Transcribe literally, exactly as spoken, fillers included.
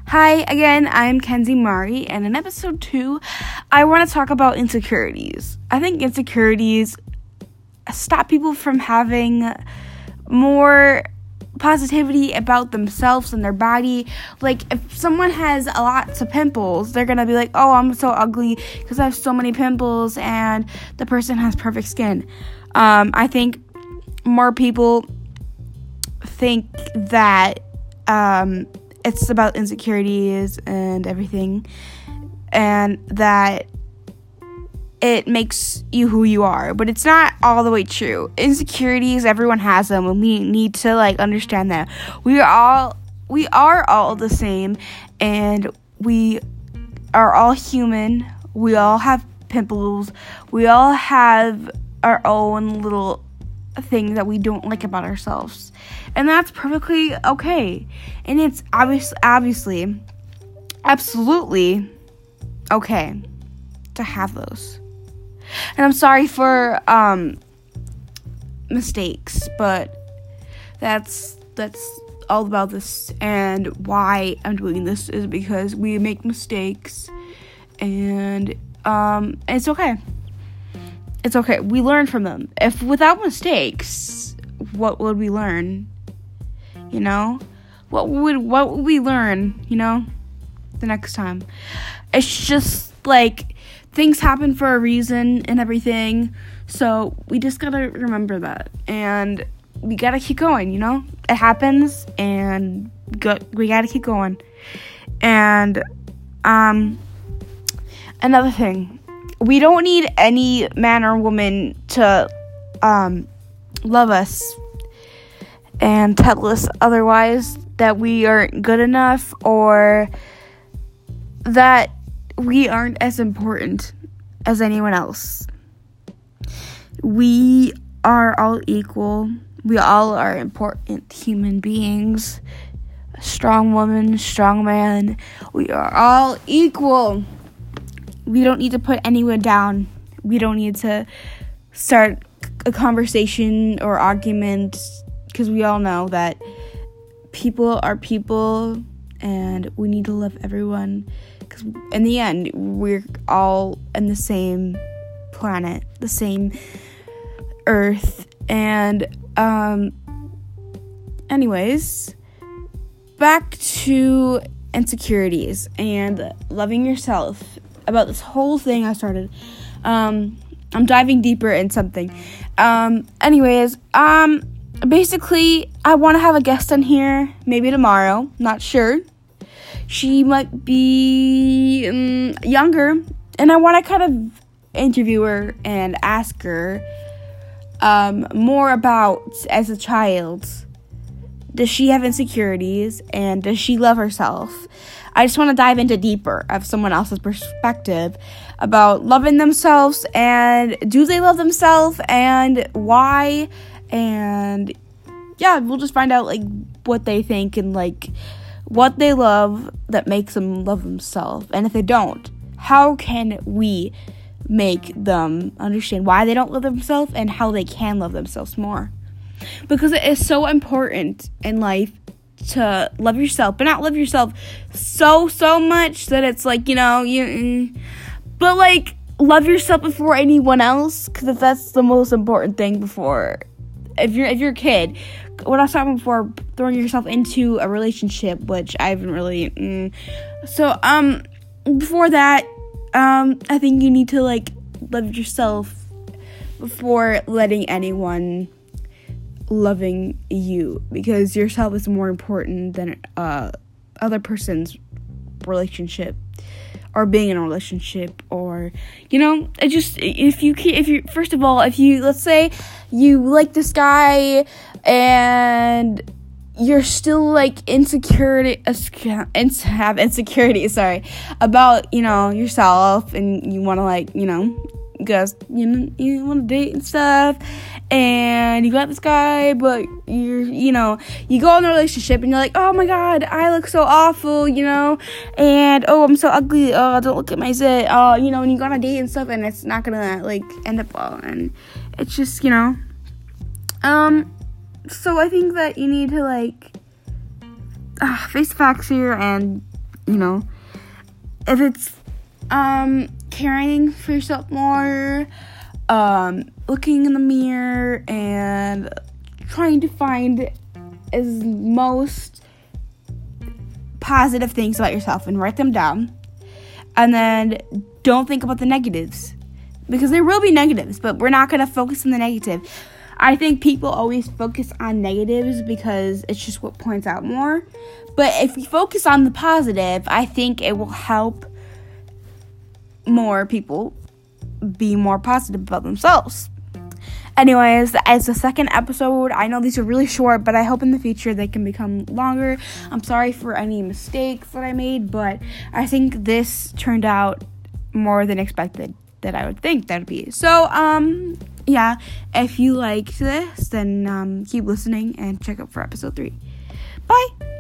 Hi, again, I'm Kenzie Mari, and in episode two, I want to talk about insecurities. I think insecurities stop people from having more positivity about themselves and their body. Like, if someone has a lots of pimples, they're gonna be like, oh, I'm so ugly because I have so many pimples, and the person has perfect skin. Um, I think more people think that um, it's about insecurities and everything, and that it makes you who you are, but it's not all the way true. Insecurities, everyone has them, and we need to like understand that we are all we are all the same, and we are all human. We all have pimples. We all have our own little things that we don't like about ourselves, and that's perfectly okay. And it's obvious, obviously, absolutely okay to have those. And I'm sorry for um, mistakes, but that's that's all about this. And why I'm doing this is because we make mistakes, and um, it's okay. It's okay. We learn from them. If without mistakes, what would we learn? You know, what would what would we learn? You know, the next time. It's just like, things happen for a reason and everything, so we just gotta remember that, and we gotta keep going, you know? It happens, and go- we gotta keep going. And, um, another thing, we don't need any man or woman to, um, love us and tell us otherwise, that we aren't good enough, or that we aren't as important as anyone else. We are all equal. We all are important human beings. A strong woman, strong man. We are all equal. We don't need to put anyone down. We don't need to start a conversation or argument, because we all know that people are people, and we need to love everyone. Because in the end, we're all in the same planet, the same earth. And, um, anyways, back to insecurities and loving yourself. About this whole thing I started. Um, I'm diving deeper in something. Um, anyways, um, basically, I want to have a guest on here, maybe tomorrow, not sure. She might be um, younger, and I want to kind of interview her and ask her um, more about, as a child, does she have insecurities, and does she love herself? I just want to dive into deeper of someone else's perspective about loving themselves, and do they love themselves, and why, and yeah, we'll just find out like what they think and like what they love that makes them love themselves. And if they don't, how can we make them understand why they don't love themselves and how they can love themselves more? Because it is so important in life to love yourself, but not love yourself so, so much that it's like, you know, you, but like, love yourself before anyone else, because that's the most important thing before, if you're, if you're a kid, what I was talking before, throwing yourself into a relationship, which I haven't really, mm. so, um, before that, um, I think you need to, like, love yourself before letting anyone loving you, because yourself is more important than, uh, other person's relationship, or being in a relationship, or, you know, it just, if you, if you, first of all, if you, let's say, you like this guy, and you're still, like, insecurity, have insecurity, sorry, about, you know, yourself, and you want to, like, you know, you guys, you know, you want to date and stuff, and you got this guy, but you're, you know, you go in a relationship, and you're like, oh my god, I look so awful, you know, and, oh, I'm so ugly, oh, don't look at my zit, oh, you know, and you go on a date and stuff, and it's not gonna, like, end up well, and it's just, you know, um, so I think that you need to, like, uh, face facts here and you know. If it's um, caring for yourself more, um, looking in the mirror and trying to find as most positive things about yourself and write them down. And then don't think about the negatives, because there will be negatives, but we're not going to focus on the negative. I think people always focus on negatives because it's just what points out more. But if we focus on the positive, I think it will help more people be more positive about themselves. Anyways, as the second episode, I know these are really short, but I hope in the future they can become longer. I'm sorry for any mistakes that I made, but I think this turned out more than expected that I would think that would be. So, um, yeah, if you liked this, then um, keep listening and check out for episode three. Bye!